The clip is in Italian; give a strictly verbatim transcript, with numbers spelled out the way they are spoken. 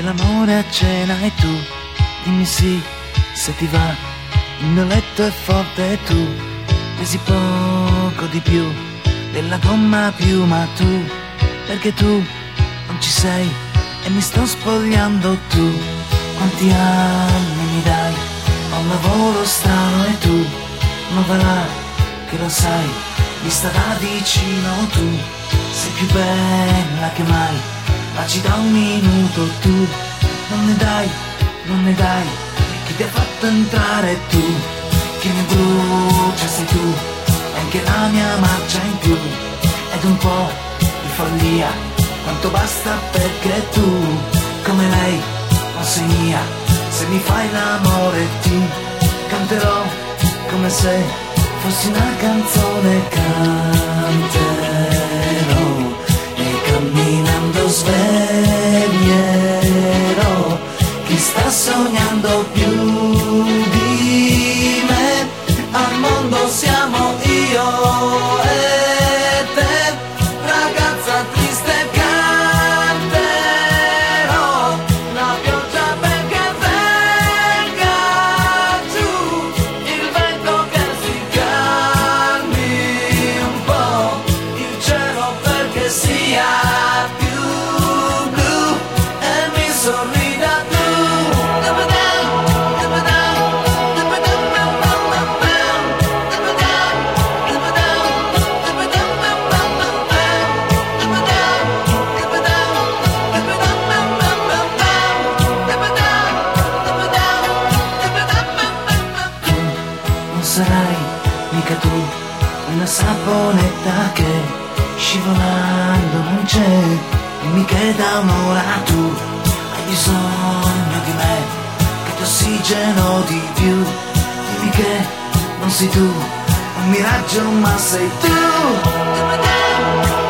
C'è l'amore a cena e tu dimmi sì, se ti va. Il mio letto è forte e tu pesi poco di più della gomma piuma. Tu, perché tu non ci sei e mi sto spogliando. Tu, quanti anni mi dai? Ho un lavoro strano e tu non va là, che lo sai, vista da vicino. Tu sei più bella che mai, ma ci da un minuto. Tu non ne dai, non ne dai, chi ti ha fatto entrare? Tu, che mi brucia sei tu, e anche la mia marcia in più, ed un po' di follia, quanto basta perché tu, come lei, non sei mia. Se mi fai l'amore ti canterò come se fossi una canzone. Canterò e camminando sveglierò chi sta sognando più di me. Al mondo siamo io e te, ragazza triste. Canterò la pioggia perché venga giù, il vento che si calmi un po', il cielo perché sia più blu e mi sorrida tu. Non sarai mica tu una saponetta che scivolando non c'è, dimmi che da un'ora tu hai bisogno di me, che ti ossigeno di più. Dimmi che non sei tu un miraggio ma sei tu.